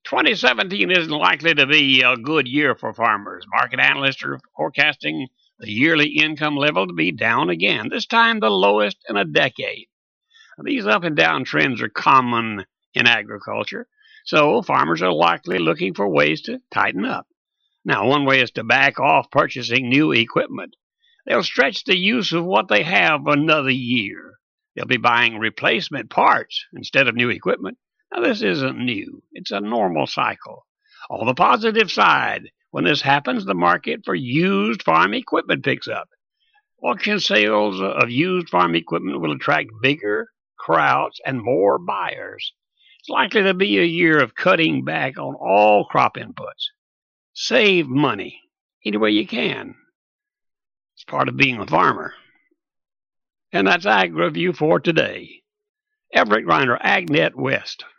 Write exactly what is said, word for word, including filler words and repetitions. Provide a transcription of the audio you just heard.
twenty seventeen isn't likely to be a good year for farmers. Market analysts are forecasting the yearly income level to be down again, this time the lowest in a decade. These up and down trends are common in agriculture, so farmers are likely looking for ways to tighten up. Now, one way is to back off purchasing new equipment. They'll stretch the use of what they have another year. They'll be buying replacement parts instead of new equipment. Now, this isn't new. It's a normal cycle. On the positive side, when this happens, the market for used farm equipment picks up. Auction sales of used farm equipment will attract bigger crowds and more buyers. It's likely to be a year of cutting back on all crop inputs. Save money any way you can. It's part of being a farmer. And that's Ag Review for today. Everett Griner, AgNet West.